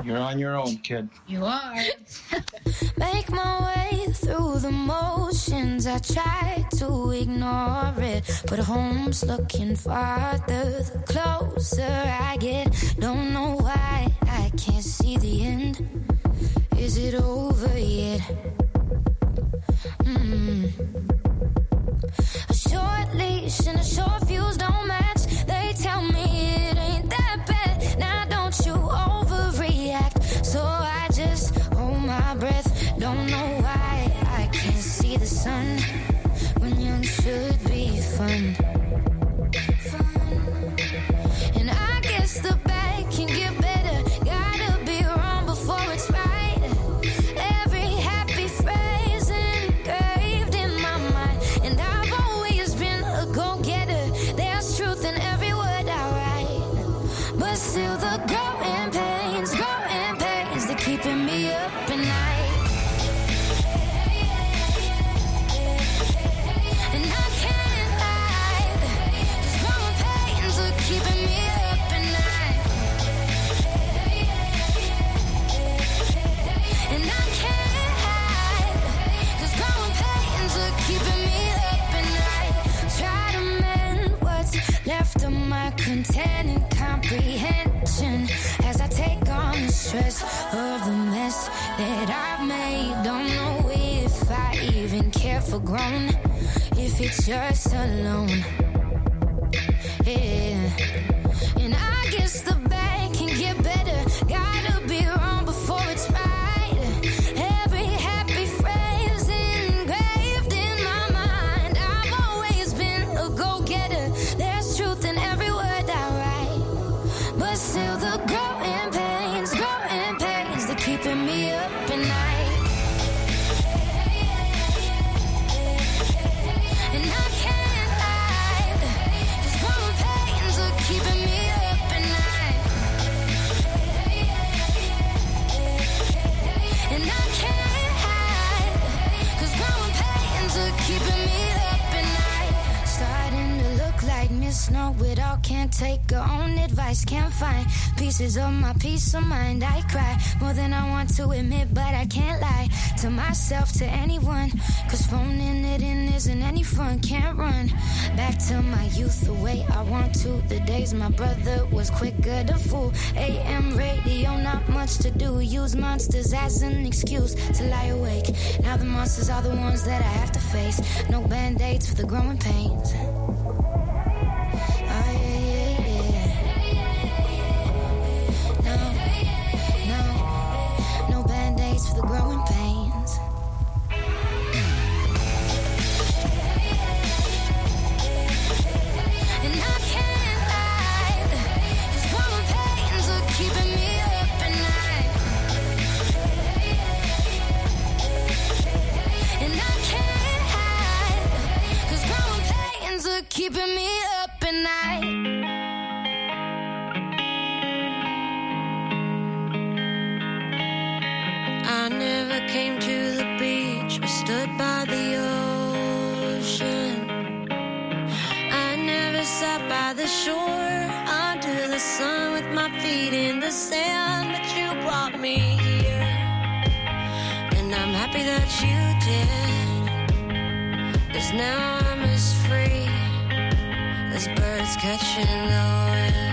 You're on your own, kid. You are. Make my way through the motions. I try to ignore it, but home's looking farther the closer I get. Don't know why I can't see the end. Is it over yet? A short leash and a short fuse don't match. They tell me it ain't that bad. Now don't you overreact. So I just hold my breath. Don't know why I can't see the sun when young should be fun. And I guess the bad can get better. Gotta be wrong before it's right. Every happy phrase engraved in my mind. And I've always been a go-getter. There's truth in every word I write. But still the growing pains, they're keeping me up at night. And I can't hide. These growing pains are keeping me up at night. And I can't hide. These growing pains are keeping me up at night. Try to mend what's left of my containing comprehension as I take on the stress of the mess that I've made. Don't know if I even care for grown, if it's just alone. Yeah. And I guess the bad can get better. Gotta be wrong before it's right. Every happy phrase engraved in my mind. I've always been a go-getter. There's truth in every word I write. But still the growing pains, they're keeping me up at night. And I can't hide. These growing pains are keeping me up at night. And I can't hide. 'Cause growing pains are keeping me up at night. Starting to look like Miss Know-It-All. Can't take her own advice. Can't find pieces of my peace of mind. I cry more than I want to admit, but I can't lie to myself, to anyone. 'Cause phoning it in isn't any fun. Can't run back to my youth the way I want to. The days my brother was quicker to fool. AM radio, not much to do. Use monsters as an excuse to lie awake. Now the monsters are the ones that I have to face. No band-aids for the growing pains. For the growing pains. And I can't hide. These growing pains are keeping me up at night. And I can't hide. These growing pains are keeping me up at night. I never came to the beach or stood by the ocean. I never sat by the shore under the sun with my feet in the sand. But you brought me here, and I'm happy that you did. 'Cause now I'm as free as birds catching the wind.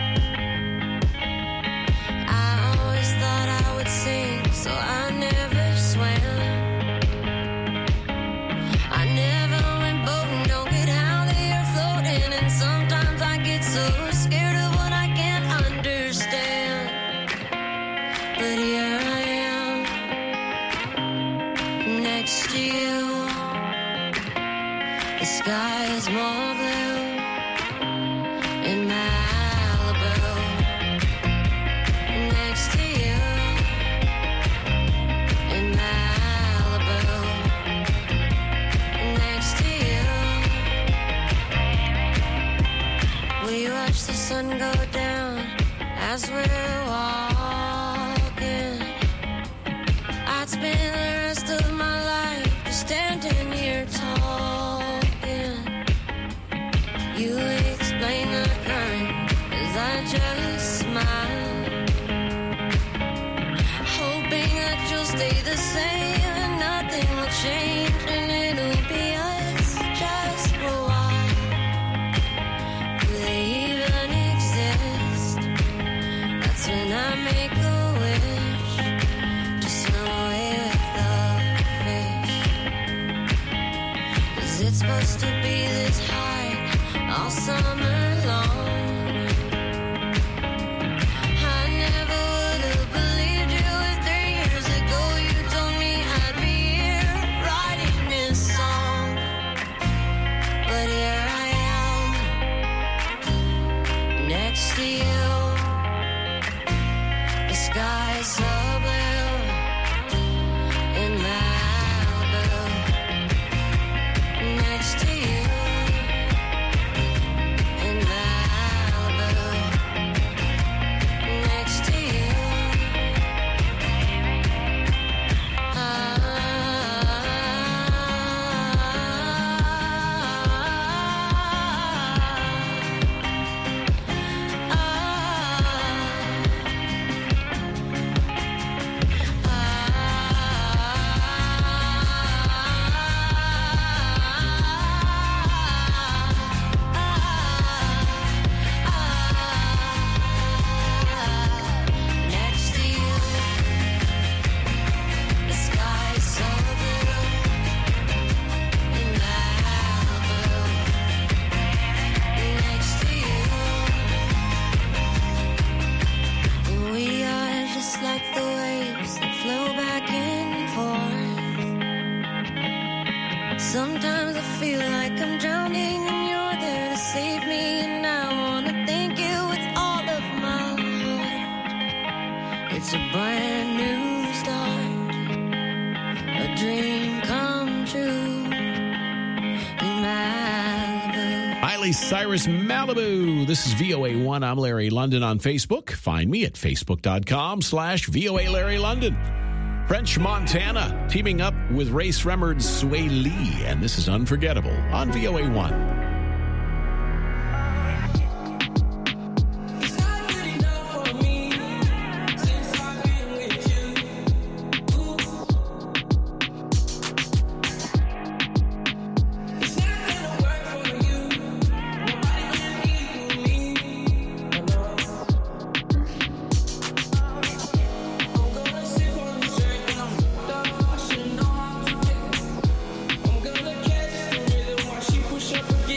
I always thought I would sing, so I never swam. I never went boating, don't get how they are floating. And sometimes I get so scared of what I can't understand. But here I am, next to you. The sky is more blue in Malibu. Next to you. The sun go down as we're walking. I'd spend the rest of my life just standing here talking. You explain the current as I just smile. the same, nothing will change, and it'll be us just for a while. Do they even exist? That's when I make a wish to swim away with the fish. 'Cause it's supposed to be this high all summer long. Next to you, the sky is so blue in Malibu. Next to you in Malibu. Next to you. Like the waves that flow back and forth. Sometimes I feel like I'm drowning and you're there to save me, and I wanna thank you with all of my heart. It's a brand new start, a dream come true in Malibu. Miley Cyrus, Malibu. This is VOA1. I'm Larry London on Facebook. Find me at facebook.com/VOA Larry London. French Montana teaming up with Ray Sremmurd's Sway Lee. And this is Unforgettable on VOA1. Push up again.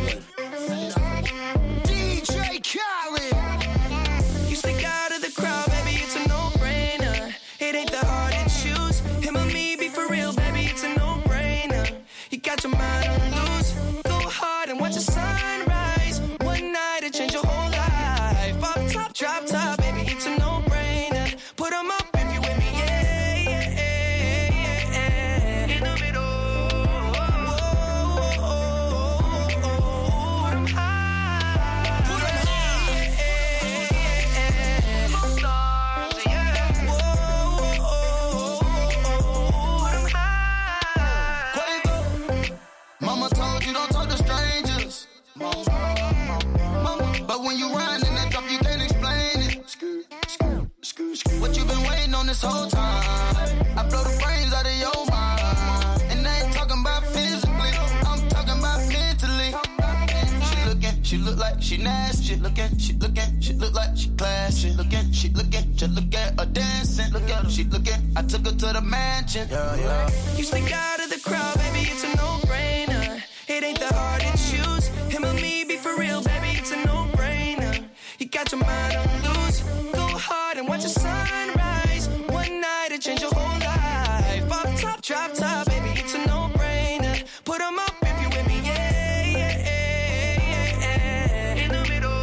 Khaled. DJ Khaled. You stick out of the crowd, baby, it's a no-brainer. It ain't that hard to choose. Him or me, be for real, baby, it's a no-brainer. You got your mind on loose. Go hard and watch the sunrise. One night to change your whole life. Off top, drop top, baby, it's a no-brainer. Put 'em up if you with me, yeah, yeah, yeah, yeah. In the middle. Put 'em high. Put 'em high. Stars, yeah. Put 'em high. Quavo. Mama told you don't talk to strangers. Mama. But when you ride in that drop, you can't explain it. What you been waiting on this whole time? I blow the brains out of your mind. And I ain't talking about physically, I'm talking about mentally. She look like she nasty. She look like she classy. She look at her dancing. Look at her, she looking. I took her to the mansion. Yeah. You stick out of the crowd, baby, it's a no-brainer. It ain't that hard to choose. Him or me, be for real, baby, it's a no-brainer. You got your mind on loose. Go hard and watch the sunrise. One night to change your whole life. Off top, drop top, baby, it's a no-brainer. Put 'em up if you with me, yeah, yeah, yeah, yeah. In the middle.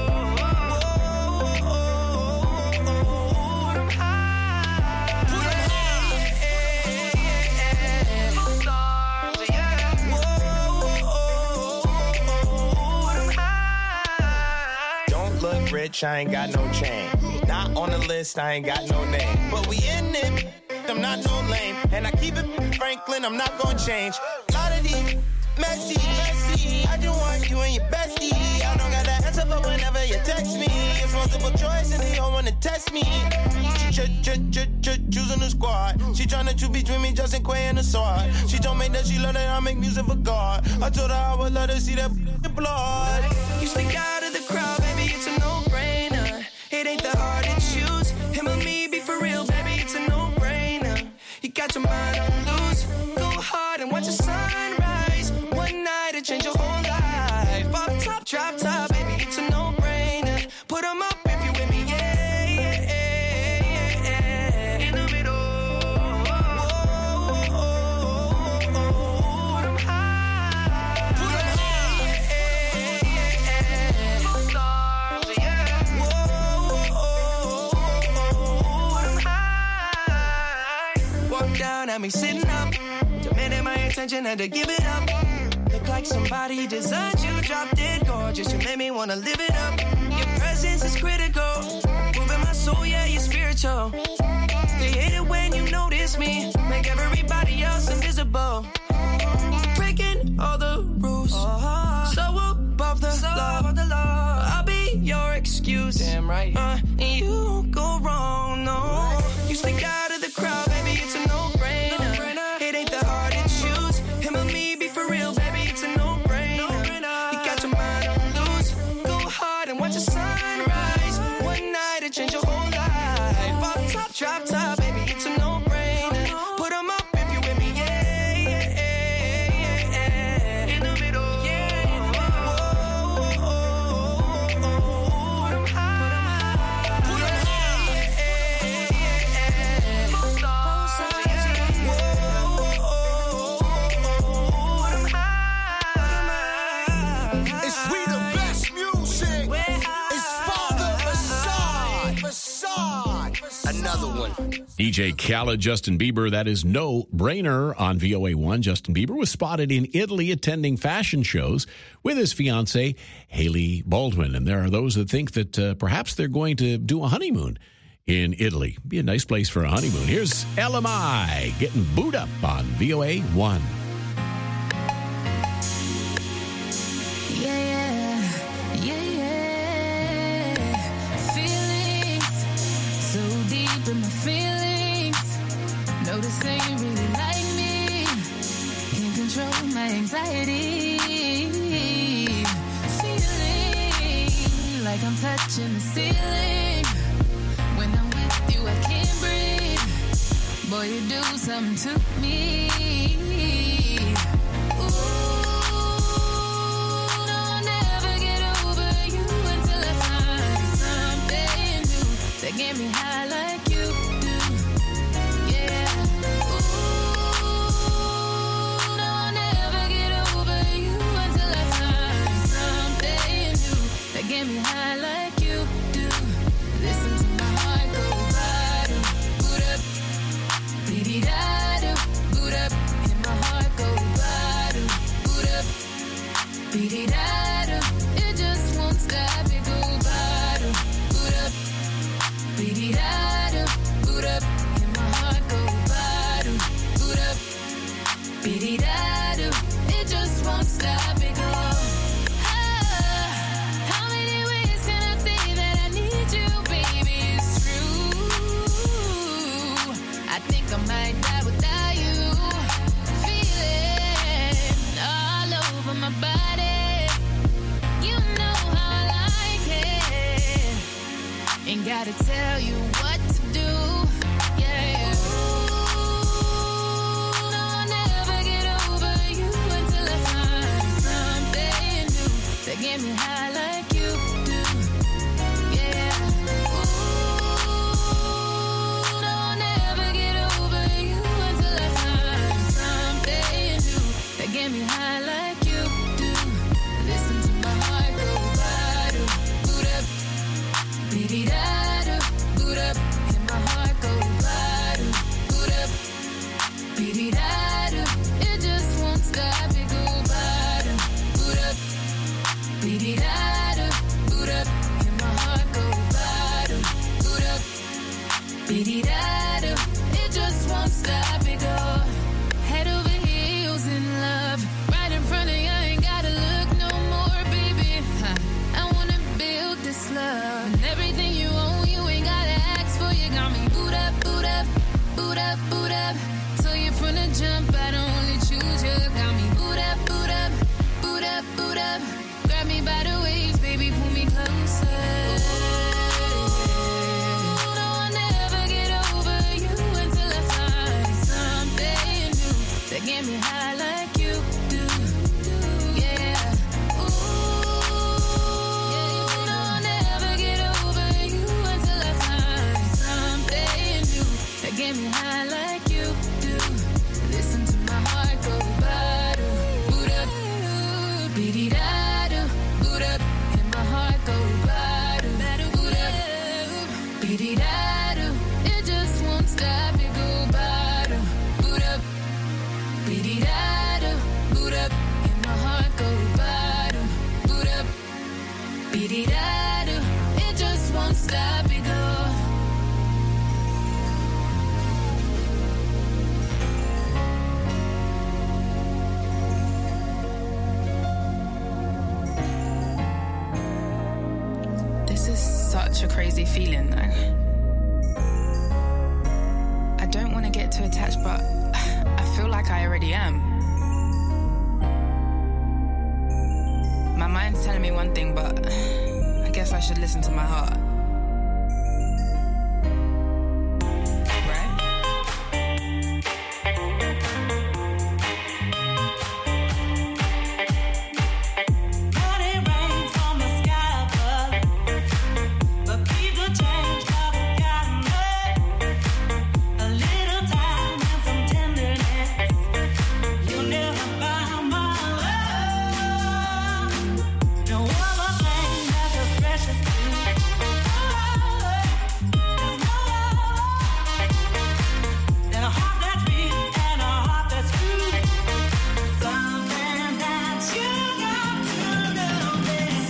Put 'em high. Put 'em high. Stars, yeah. Put 'em high. Don't look rich, I ain't got no chain. Not on the list, I ain't got no name. But we in it, I'm not no lame. And I keep it Franklin, I'm not gonna change. Lot of these messy. I just want you and your bestie. I don't got the answer for whenever you text me. It's multiple choice and they don't wanna test me. Choosing the squad. She tryna choose between me, Justin Quay and the sword. She told me that she love that I make music for God. I told her I would let her see that blood. You stick out of the crowd, baby, it's a no-brainer. It ain't that hard to choose. Him or me, be for real, baby, it's a no-brainer. You got your mind on loose. Go hard and watch the sunrise. One night to change your whole life. Off top, drop top, baby, it's a no-brainer. Put 'em up if you with me, yeah, yeah, yeah, yeah. In the middle. Put 'em high. Put 'em high. Stars, yeah. Put 'em high. Walk down at me sitting up. Demanding my attention, had to give it up. Look like somebody designed you, dropped it gorgeous. You made me wanna live it up. Your presence is critical. Moving my soul, yeah, you're spiritual. They hate it when you notice me. Make everybody else invisible. Breaking all the rules. So above the law. I'll be your excuse. Damn right. And you go wrong, no. You stick out of the crowd, baby, it's a no-brainer. It ain't that hard to choose. Him or me, be for real, baby, it's a no-brainer. You got your mind on loose. Go hard and watch the sunrise. One night to change your whole life. Off top, drop top, baby, it's a no-brainer. Put 'em up if you with me, yeah, yeah, yeah, yeah. In the middle, yeah, in the middle. Put 'em high. Put 'em high. Stars, yeah. Put 'em high. It's we the best music. It's Father Assad. Another one. DJ Khaled, Justin Bieber, that is No Brainer on VOA1. Justin Bieber was spotted in Italy attending fashion shows with his fiancée, Hailey Baldwin. And there are those that think that perhaps they're going to do a honeymoon in Italy. Be a nice place for a honeymoon. Here's LMI getting booed up on VOA1. Say you really like me, can't control my anxiety, feeling like I'm touching the ceiling. When I'm with you, I can't breathe. Boy, you do something to me. Ooh, no, gotta tell you what to do. Yeah. Ooh, no, I'll never get over you until I find something new that get me high like you do. Yeah. Ooh, no, I'll never get over you until I find something new that get me high like you do. Listen to my heart go ba-do, boot up, beady-da-do, boot up, and my heart go ba-do, boot up, beady-da-do. It just won't stop, it go ba-do, boot up, beady-da-do, boot up, and my heart go ba-do, boot up, beady-da-do. It just won't stop, it go head over heels in love. Right in front of you, I ain't gotta look no more, baby. I wanna build this love. And everything you own, you ain't gotta ask for. You got me boot up, boot up, boot up, boot up. So you from the jump, I don't only choose you. Got me boot up, boot up, boot up, boot up. Grab me by the waist, baby, pull me closer. No, I'll never get over you until I find something new that get me high like you do. Yeah. Ooh, no, I'll never get over you until I find something new that get me high like you do. Listen to my heart go ba-do, boot up, beady-da-do, boot up, and my heart go ba-do, boot up, beady-da-do. It just won't stop, it go ba-do, boot up, beady-da-do, boot up, and my heart go ba-do, boot up, beady-da-do. It just won't stop, it go. This is such a crazy feeling, though. I don't want to get too attached, but I feel like I already am. My mind's telling me one thing, but I guess I should listen to my heart. Right? But it rains from the sky above. But people change, love got me. A little time and some tenderness. You'll never buy my love. No other thing that's as precious to me. There's no other than a heart that's beat and a heart that's true. Something that you got to know is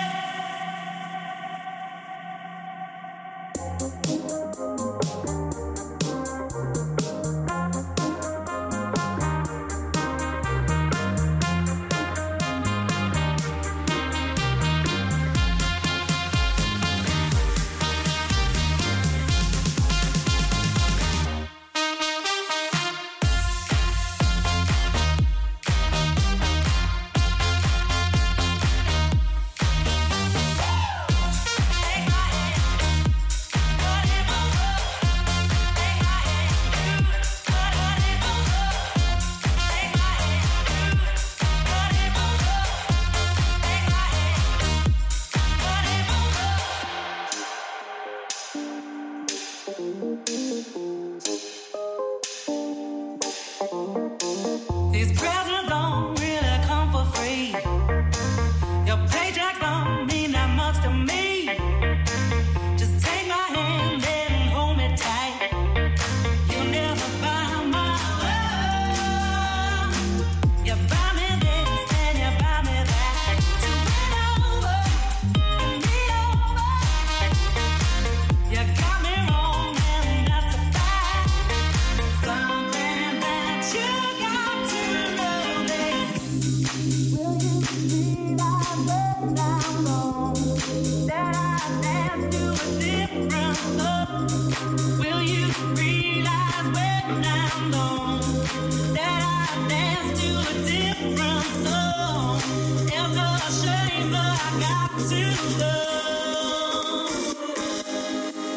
these presents don't really come for free. Your paycheck don't mean that much to me. Just take my hand and hold me tight. You'll never buy my love. You buy me this and you buy me that. So win over and me over. You got me wrong and that's a fact. Something that you got to know is. Will you realize when I'm gone that I dance to a different love? Will you realize when I'm gone that I dance to a different song? It's a shame, but I got to know.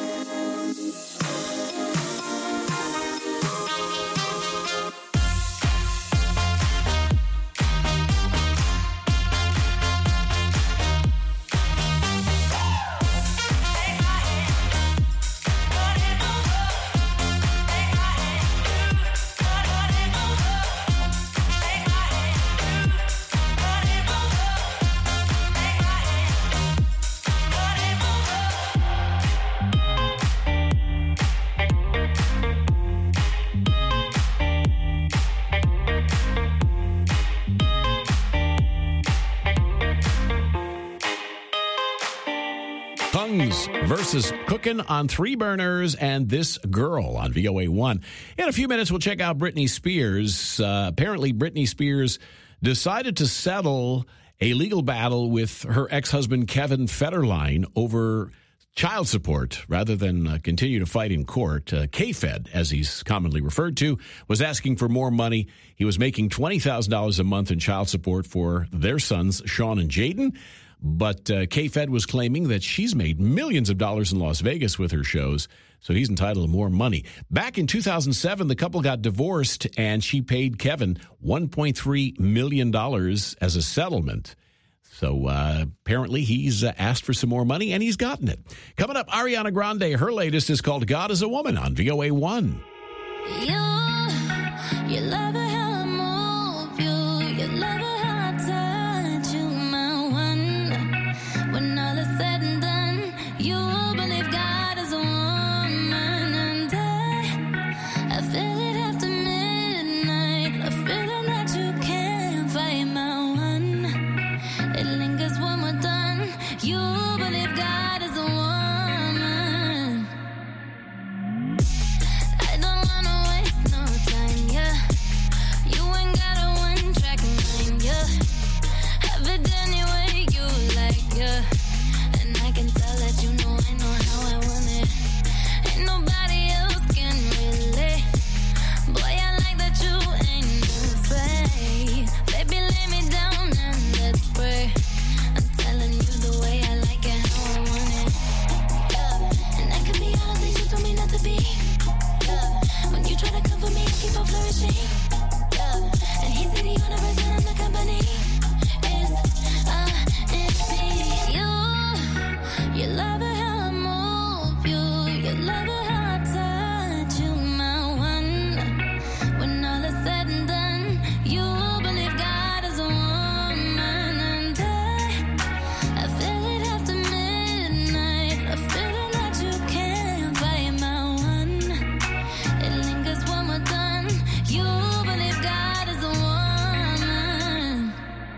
Tongues versus Cooking on Three Burners and This Girl on VOA1. In a few minutes, we'll check out Britney Spears. Apparently, Britney Spears decided to settle a legal battle with her ex-husband Kevin Federline over child support rather than continue to fight in court. K-Fed, as he's commonly referred to, was asking for more money. He was making $20,000 a month in child support for their sons, Sean and Jaden. But K-Fed was claiming that she's made millions of dollars in Las Vegas with her shows, so he's entitled to more money. Back in 2007, the couple got divorced, and she paid Kevin $1.3 million as a settlement. So apparently he's asked for some more money, and he's gotten it. Coming up, Ariana Grande, her latest is called God is a Woman on VOA1. You love her how I move you. You love her how I touch you, my one. When all is said and done, you believe God is a woman. And I feel it after midnight, a feeling that you can't fight, my one. It lingers when we're done. You believe God is a woman. I don't wanna waste no time, yeah. You ain't got a one-track mind, yeah. Have it any way you like, yeah. And I can tell that you know I know how I want it. Ain't nobody else can relate. Boy, I like that you ain't afraid. Baby, lay me down and let's pray. I'm telling you the way I like it, how I want it. Yeah. And I can be all the things you told me not to be. Yeah. When you try to come for me, I keep on flourishing. Yeah. And he's the universe and I'm the company. It's me. You love her how I move you. You love her how I touch you, my one. When all is said and done, you believe God is a woman. And I feel it after midnight, a feeling that you can't fight, my one. It lingers when we're done. You believe God is a woman.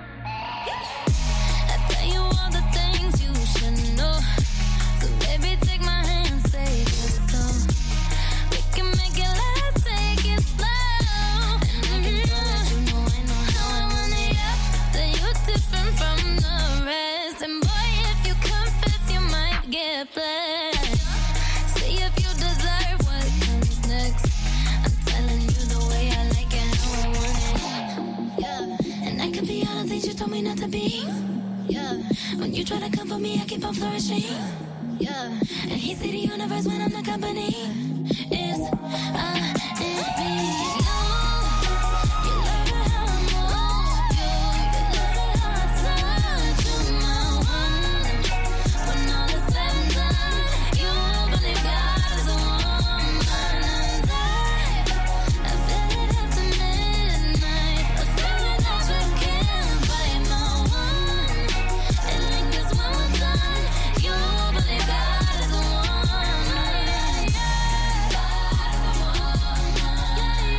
I tell you all the things you should know. So baby, take my hand, say it so. We can make it last, take it slow. And I can tell that you know I know how I want it, yeah. That you're different from the rest. And boy, if you confess, you might get blessed. See if you deserve what comes next. I'm telling you the way I like it, how I want it. Yeah. And I can be all the things you told me not to be. Yeah. When you try to come for me, I keep on flourishing. Yeah. And he see the universe when I'm the company. It's me. You love her how I move you. You love her how I touch you, my one. When all is said and done, you believe God is a woman. And I feel it after midnight, a feeling that you can't fight, my one. It lingers when we're done. You believe God is a woman. God is a woman.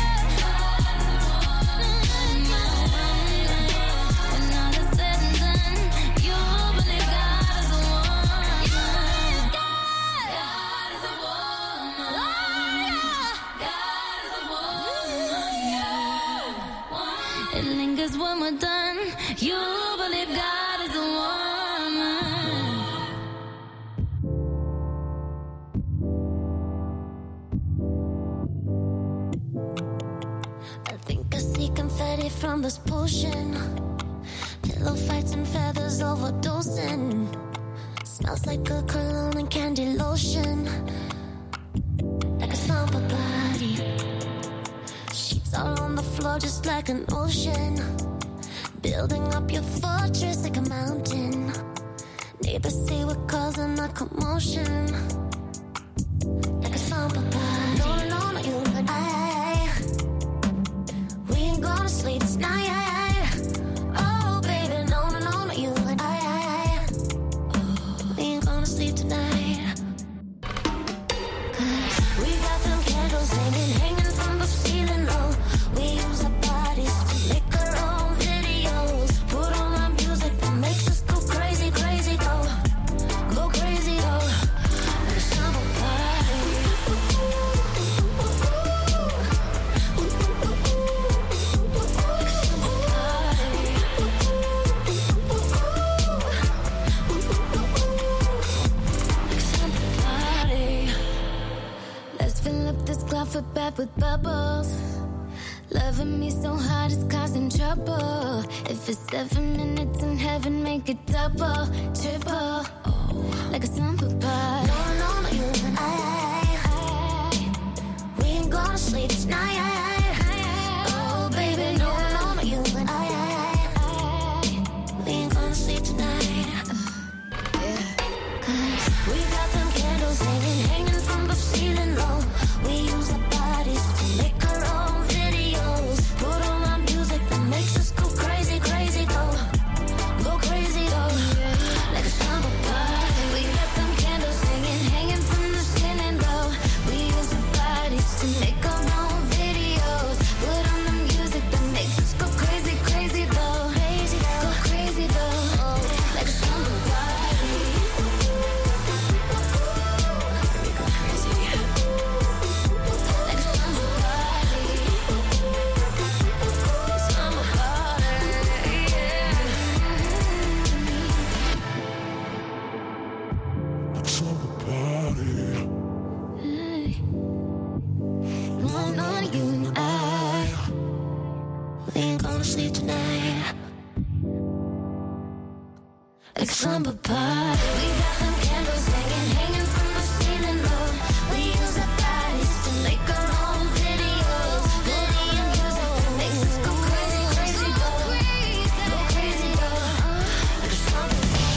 When all is said and done, you believe God is a woman. God is a woman. God is a woman. It lingers when we're done. You believe God is a woman. I think I see confetti from this potion. Pillow fights and feathers overdosing. Smells like a cologne and candy lotion. Like a summer body. Sheets all on the floor just like an ocean. Building up your fortress like a mountain. Neighbors say we're causing a commotion. Like a summer body. No, you and I. We ain't gonna sleep tonight. Oh, baby, no, you and I. We ain't gonna sleep tonight. 'Cause we got them candles hanging from the ceiling, oh. We use our bodies to make our own videos. Put on our music that makes us go crazy, go crazy. with bubbles. Loving me so hard it's causing trouble. If it's 7 minutes in heaven, make it double, triple, like a slumber party. No, you and I, we ain't gonna sleep tonight. Oh, baby, no, you and I, we ain't gonna sleep tonight. Cause we got them candles hanging from the ceiling low. We use our bodies to make our own videos. Put on our music that makes us go crazy, crazy, go crazy, like a summer party. We got them candles hanging from the ceiling low. We use our bodies to make our own videos. Put on the music that makes us go crazy, crazy, go crazy, like a summer party. We go crazy. Like a summer party. Summer party, yeah. No, you and I, we ain't gonna sleep tonight. Like a summer party. We got them candles hanging